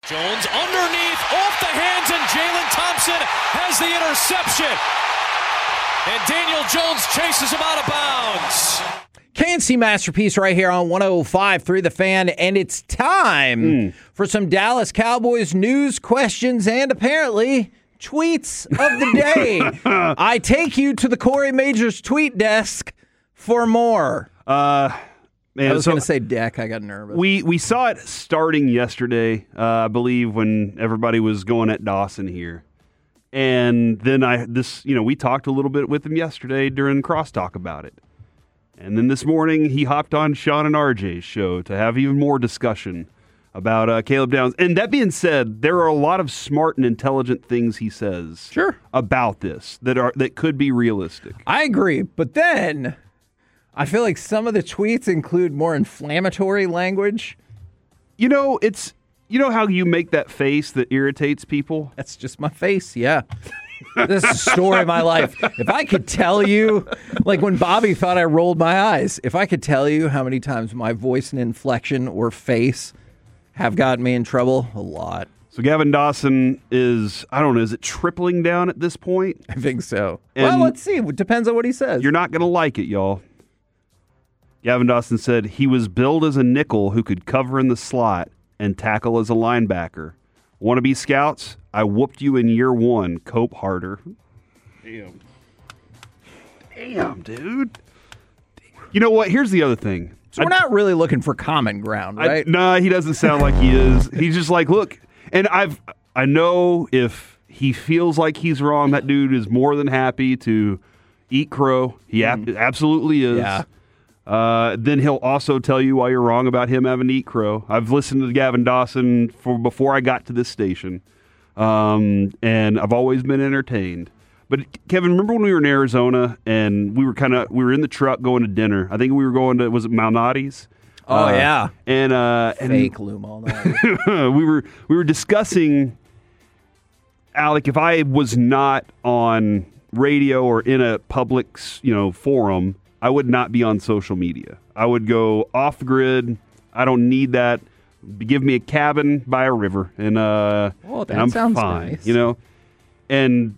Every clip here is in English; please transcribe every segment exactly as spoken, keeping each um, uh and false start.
Jones underneath, off the hands, and Jalen Thompson has the interception. And Daniel Jones chases him out of bounds. K N C Masterpiece right here on one oh five point three The Fan, and it's time mm. for some Dallas Cowboys news, questions, and apparently tweets of the day. I take you to the Corey Majors tweet desk for more. Uh, man, I was so going to say deck. I got nervous. We we saw it starting yesterday, uh, I believe, when everybody was going at Dawson here. And then I this you know we talked a little bit with him yesterday during crosstalk about it. And then this morning, he hopped on Sean and R J's show to have even more discussion about uh, Caleb Downs. And that being said, there are a lot of smart and intelligent things he says sure. about this that are that could be realistic. I agree. But then I feel like some of the tweets include more inflammatory language. You know, it's you know how you make that face that irritates people? That's just my face, yeah. This is the story of my life. If I could tell you, like when Bobby thought I rolled my eyes, if I could tell you how many times my voice and inflection or face have gotten me in trouble, a lot. So Gavin Dawson is, I don't know, is it tripling down at this point? I think so. And well, let's see. It depends on what he says. You're not going to like it, y'all. Gavin Dawson said he was billed as a nickel who could cover in the slot and tackle as a linebacker. Want to be scouts? I whooped you in year one, Cope Harder. Damn. Damn, dude. You know what? Here's the other thing. So we're I, not really looking for common ground, right? No, nah, he doesn't sound like he is. He's just like, look, and I've I know if he feels like he's wrong, that dude is more than happy to eat crow. He mm. ab- absolutely is. Yeah. Uh, then he'll also tell you why you're wrong about him having to eat crow. I've listened to Gavin Dawson for before I got to this station, um, and I've always been entertained. But Kevin, remember when we were in Arizona and we were kind of we were in the truck going to dinner? I think we were going to was it Malnati's? Oh uh, yeah, and uh, fake Lou Malnati. we were we were discussing, Alec, if I was not on radio or in a public you know forum, I would not be on social media. I would go off the grid. I don't need that. Give me a cabin by a river, and uh, oh, that and I'm sounds fine. Nice. You know, and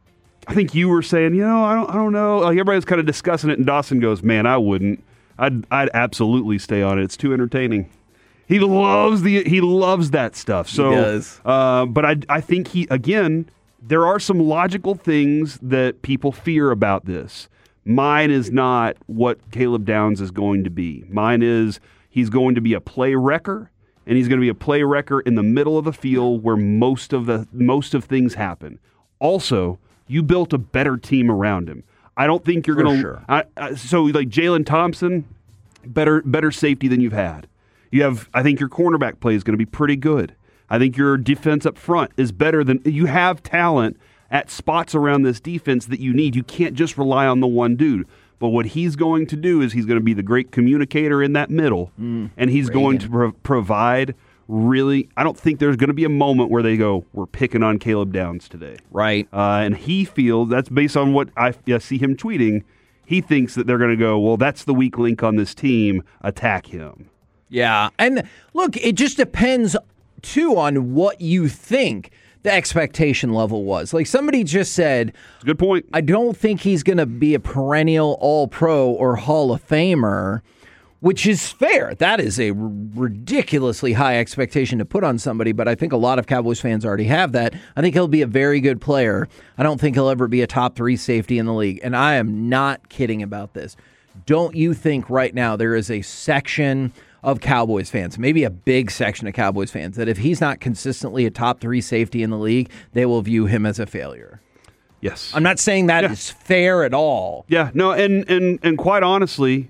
I think you were saying, you know, I don't, I don't know. Like everybody's kind of discussing it, and Dawson goes, "Man, I wouldn't. I'd, I'd absolutely stay on it. It's too entertaining." He loves the, he loves that stuff. So, he does. Uh, but I, I think he again, there are some logical things that people fear about this. Mine is not what Caleb Downs is going to be. Mine is he's going to be a play wrecker, and he's going to be a play wrecker in the middle of the field where most of the most of things happen. Also, you built a better team around him. I don't think you're going to. Sure. I, I, so like Jalen Thompson, better better safety than you've had. You have. I think your cornerback play is going to be pretty good. I think your defense up front is better than you have talent at spots around this defense that you need. You can't just rely on the one dude. But what he's going to do is he's going to be the great communicator in that middle, mm, and he's Reagan. going to pro- provide really – I don't think there's going to be a moment where they go, we're picking on Caleb Downs today. Right. Uh, and he feels – that's based on what I yeah, see him tweeting. He thinks that they're going to go, well, that's the weak link on this team. Attack him. Yeah. And look, it just depends, too, on what you think the expectation level was. Like somebody just said, that's a good point. I don't think he's going to be a perennial All-Pro or Hall of Famer, which is fair. That is a r- ridiculously high expectation to put on somebody, but I think a lot of Cowboys fans already have that. I think he'll be a very good player. I don't think he'll ever be a top three safety in the league, and I am not kidding about this. Don't you think right now there is a section of Cowboys fans, maybe a big section of Cowboys fans, that if he's not consistently a top three safety in the league, they will view him as a failure? Yes. I'm not saying that yeah. is fair at all. Yeah, no, and, and, and quite honestly,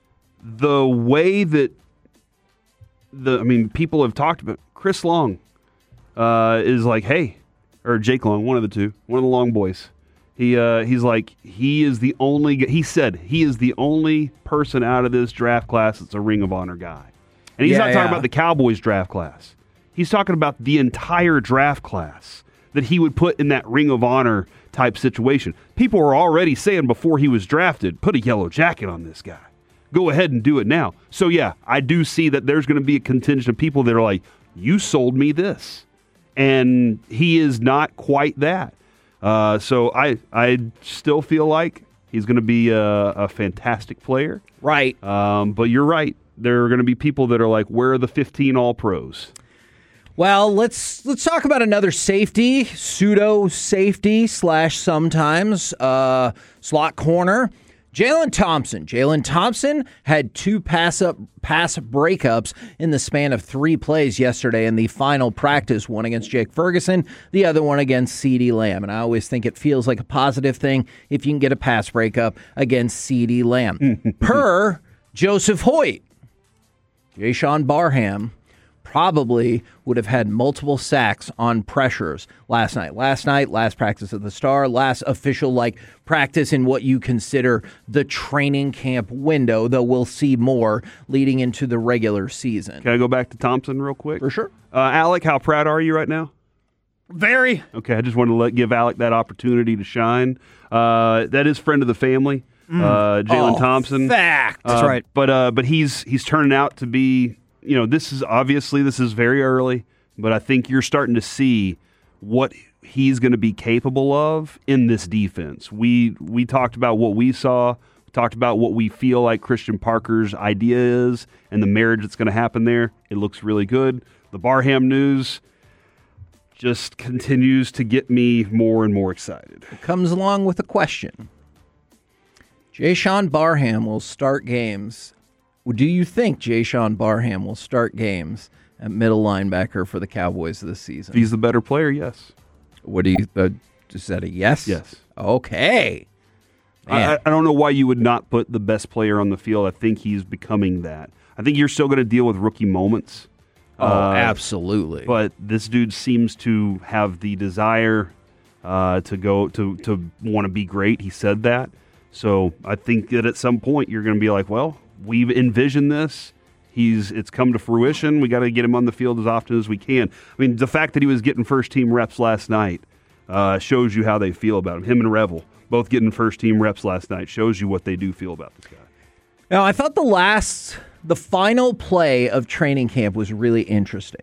the way that the I mean, people have talked about Chris Long uh, is like, hey, or Jake Long, one of the two, one of the Long boys. He uh, he's like he is the only. He said he is the only person out of this draft class that's a Ring of Honor guy, and he's yeah, not talking yeah. about the Cowboys draft class. He's talking about the entire draft class that he would put in that Ring of Honor type situation. People were already saying before he was drafted, put a yellow jacket on this guy. Go ahead and do it now. So yeah, I do see that there's going to be a contingent of people that are like, you sold me this. and he is not quite that. Uh, so I I still feel like he's going to be a, a fantastic player. Right. Um, but you're right. There are going to be people that are like, where are the fifteen All-Pros? Well, let's let's talk about another safety, pseudo safety slash sometimes uh, slot corner. Jalen Thompson. Jalen Thompson had two pass up pass breakups in the span of three plays yesterday in the final practice, one against Jake Ferguson, the other one against CeeDee Lamb. And I always think it feels like a positive thing if you can get a pass breakup against CeeDee Lamb. Per Joseph Hoyt, Jayshon Barham probably would have had multiple sacks on pressures last night. Last night, last practice of the Star, last official like practice in what you consider the training camp window, though we'll see more leading into the regular season. Can I go back to Thompson real quick? For sure. Uh, Alec, how proud are you right now? Very. Okay, I just wanted to let, give Alec that opportunity to shine. Uh, that is friend of the family, mm. uh, Jalen oh, Thompson. Fact. Uh, That's right. But uh, but he's he's turning out to be. You know, this is obviously this is very early, but I think you're starting to see what he's going to be capable of in this defense. We we talked about what we saw, we talked about what we feel like Christian Parker's idea is, and the marriage that's going to happen there. It looks really good. The Barham news just continues to get me more and more excited. It comes along with a question. Jayshon Barham will start games. Do you think Jayshon Barham will start games at middle linebacker for the Cowboys this season? If he's the better player, yes. What do you? Uh, is that a yes? Yes. Okay. I, I don't know why you would not put the best player on the field. I think he's becoming that. I think you're still going to deal with rookie moments. Oh, uh, absolutely. But this dude seems to have the desire uh, to go to to want to be great. He said that. So I think that at some point you're going to be like, well, we've envisioned this. He's it's come to fruition. We got to get him on the field as often as we can. I mean, the fact that he was getting first team reps last night uh, shows you how they feel about him. Him and Revel both getting first team reps last night shows you what they do feel about this guy. Now, I thought the last, the final play of training camp was really interesting.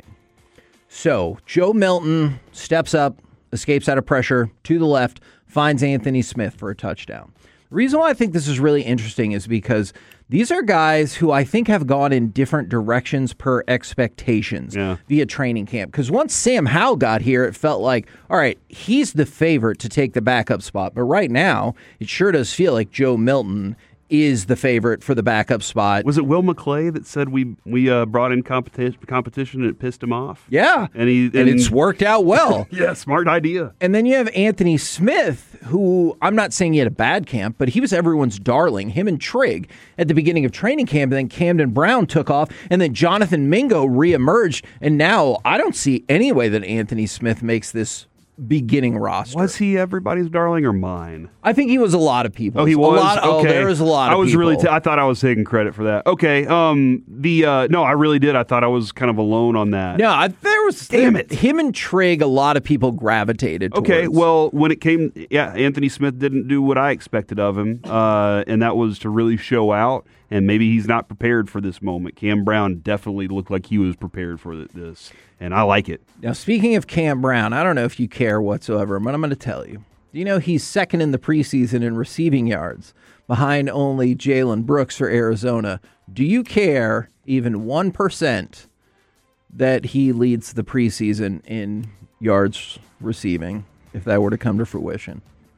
So Joe Milton steps up, escapes out of pressure to the left, finds Anthony Smith for a touchdown. The reason why I think this is really interesting is because these are guys who I think have gone in different directions per expectations yeah. via training camp. Because once Sam Howell got here, it felt like, all right, he's the favorite to take the backup spot. But right now, it sure does feel like Joe Milton is the favorite for the backup spot. Was it Will McClay that said we we uh, brought in competition competition and it pissed him off? Yeah, and he and, and it's worked out well. Yeah, smart idea. And then you have Anthony Smith, who I'm not saying he had a bad camp, but he was everyone's darling. Him and Trigg at the beginning of training camp, and then Camden Brown took off, and then Jonathan Mingo reemerged, and now I don't see any way that Anthony Smith makes this beginning roster. Was he everybody's darling or mine? I think he was a lot of people. Oh, he was. A lot, okay. Oh, there was a lot. I of was people. really. T- I thought I was taking credit for that. Okay. Um. The uh. No, I really did. I thought I was kind of alone on that. No, I, there was. Damn it. Him and Trigg. A lot of people gravitated towards. Okay. Well, when it came, yeah, Anthony Smith didn't do what I expected of him, uh, and that was to really show out. And maybe he's not prepared for this moment. Cam Brown definitely looked like he was prepared for this, and I like it. Now, speaking of Cam Brown, I don't know if you care whatsoever, but I'm going to tell you. Do you know he's second in the preseason in receiving yards, behind only Jalen Brooks for Arizona? Do you care even one percent that he leads the preseason in yards receiving, if that were to come to fruition?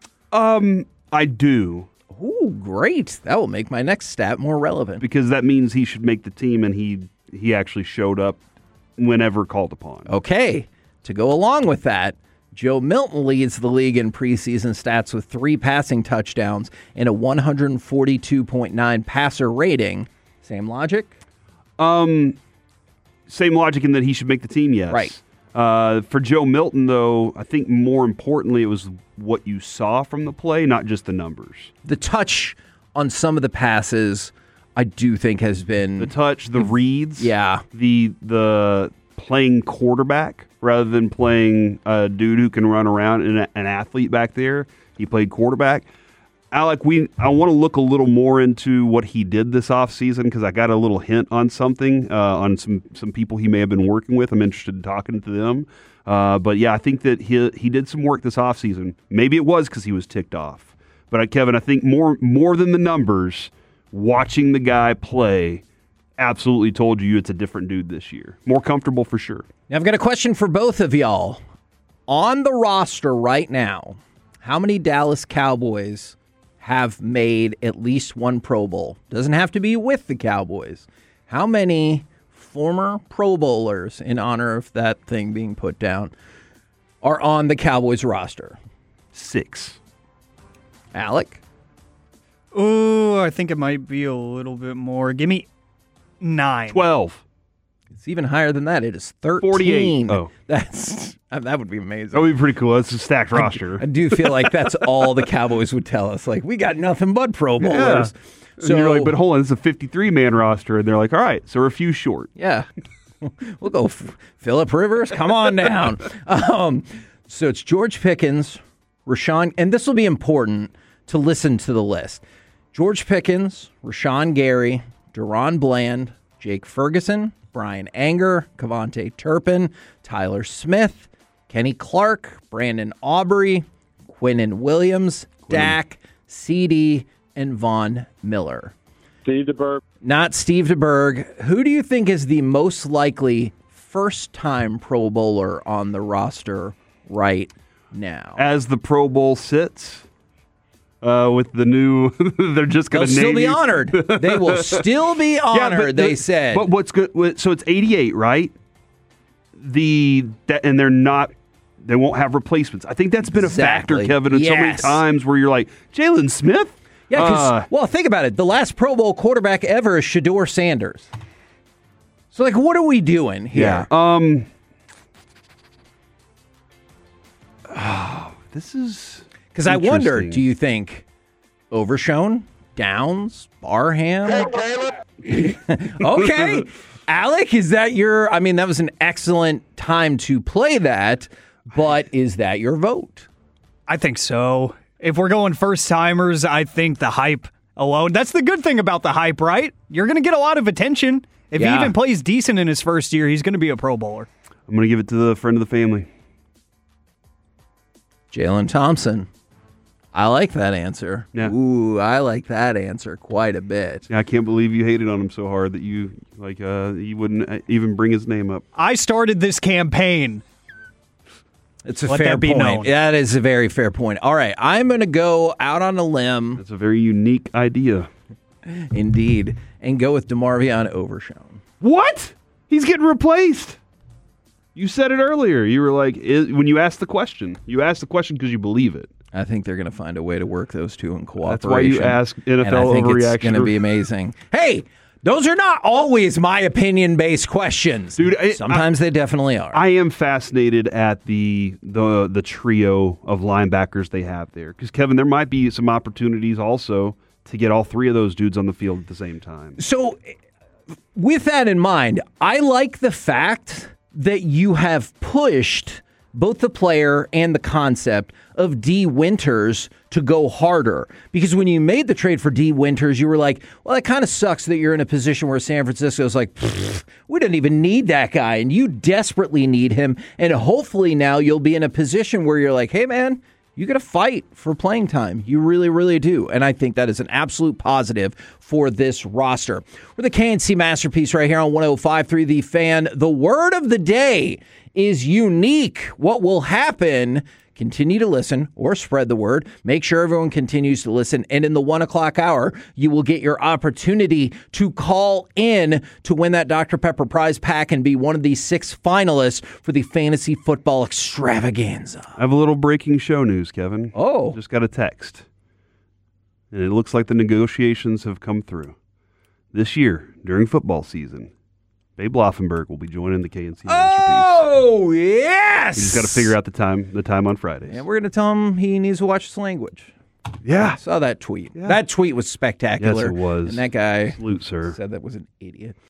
Um, I do. Ooh, great. That will make my next stat more relevant. Because that means he should make the team, and he he actually showed up whenever called upon. Okay. To go along with that, Joe Milton leads the league in preseason stats with three passing touchdowns and a one forty-two point nine passer rating. Same logic? Um, same logic in that he should make the team, yes. Right. Uh, for Joe Milton, though, I think more importantly it was what you saw from the play, not just the numbers. The touch on some of the passes, I do think has been... The touch, the reads. Yeah. The the playing quarterback rather than playing a dude who can run around and a, an athlete back there. He played quarterback. Alec, we I want to look a little more into what he did this offseason because I got a little hint on something, uh, on some, some people he may have been working with. I'm interested in talking to them. Uh, but yeah, I think that he he did some work this offseason. Maybe it was because he was ticked off. But uh, Kevin, I think more more than the numbers, watching the guy play absolutely told you it's a different dude this year. More comfortable for sure. Now, I've got a question for both of y'all. On the roster right now, how many Dallas Cowboys have made at least one Pro Bowl? Doesn't have to be with the Cowboys. How many former Pro Bowlers, in honor of that thing being put down, are on the Cowboys roster? Six. Alec? Oh, I think it might be a little bit more. Give me nine. Twelve. It's even higher than that. It is thirteen. Forty-eight. Oh, that's that would be amazing. that would be pretty cool. That's a stacked roster. I do feel like that's all the Cowboys would tell us. Like, we got nothing but Pro Bowlers. Yeah. So and you're like, but hold on, it's a fifty-three man roster, and they're like, all right, so we're a few short. Yeah, we'll go F- Phillip Rivers. Come on down. Um, so it's George Pickens, Rashawn, and this will be important to listen to the list. George Pickens, Rashawn Gary, Deron Bland, Jake Ferguson, Brian Anger, Kevontae Turpin, Tyler Smith, Kenny Clark, Brandon Aubrey, Quinnen Williams, Dak, C D, and Von Miller. Steve DeBerg. Not Steve DeBerg. Who do you think is the most likely first-time Pro Bowler on the roster right now? As the Pro Bowl sits, uh, with the new, they're just going to They'll name still be you. honored. They will still be honored, but they the- said. But what's good? So it's eighty-eight, right? The that, and they're not. They won't have replacements. I think that's been a Exactly. factor, Kevin, in so many Yes. times where you're like, Jalen Smith. Yeah, because, Uh, well, think about it. The last Pro Bowl quarterback ever is Shedeur Sanders. So, like, what are we doing here? Yeah. Um. Oh, this is Because I wonder, interesting. do you think Overshone, Downs, Barham? Okay. Alec, is that your, I mean, that was an excellent time to play that, but is that your vote? I think so. If we're going first timers, I think the hype alone. That's the good thing about the hype, right? You're going to get a lot of attention. If Yeah. he even plays decent in his first year, he's going to be a Pro Bowler. I'm going to give it to the friend of the family. Jalen Thompson. I like that answer. Yeah. Ooh, I like that answer quite a bit. Yeah, I can't believe you hated on him so hard that you like uh, you wouldn't uh, even bring his name up. I started this campaign. It's a Let fair that be point. known. That is a very fair point. All right, I'm going to go out on a limb, That's a very unique idea. indeed, and go with DeMarvion Overshone. What? He's getting replaced. You said it earlier. You were like, is, when you asked the question, you asked the question because you believe it. I think they're going to find a way to work those two in cooperation. That's why you ask N F L and I think overreaction. it's going to be amazing. Hey, those are not always my opinion-based questions. Dude, I- Sometimes they definitely are. I am fascinated at the the the trio of linebackers they have there. Because, Kevin, there might be some opportunities also to get all three of those dudes on the field at the same time. So, with that in mind, I like the fact that you have pushed both the player and the concept of D. Winters to go harder. Because when you made the trade for D. Winters, you were like, well, it kind of sucks that you're in a position where San Francisco's like, we don't even need that guy. And you desperately need him. And hopefully now you'll be in a position where you're like, hey, man, you got to fight for playing time. You really, really do. And I think that is an absolute positive for this roster. We're the K N C Masterpiece right here on one oh five point three The Fan. The word of the day is unique. What will happen? Continue to listen or spread the word. Make sure everyone continues to listen. And in the one o'clock hour, you will get your opportunity to call in to win that Doctor Pepper prize pack and be one of the six finalists for the Fantasy Football Extravaganza. I have a little breaking show news, Kevin. Oh. Just got a text. And it looks like the negotiations have come through. This year, during football season, Babe Laufenberg will be joining the K N C Masterpiece. Oh, yes! We just got to figure out the time the time on Fridays. And we're going to tell him he needs to watch his language. Yeah. I saw that tweet. Yeah. That tweet was spectacular. Yes, it was. And that guy Salute, sir. said that was an idiot.